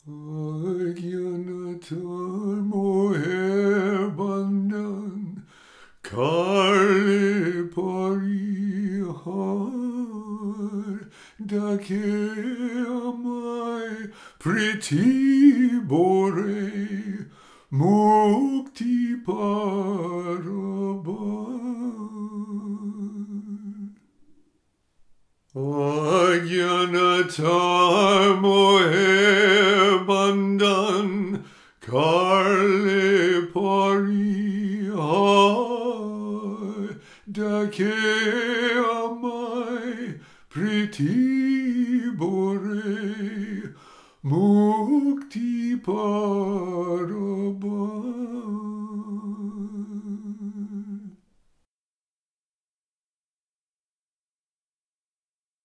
Agyanata mohe bandhan karle parihar dake amai priti bore mukti parabar. Ajnanatar mohe bandhan karle parihar dake amai priti bore mukti par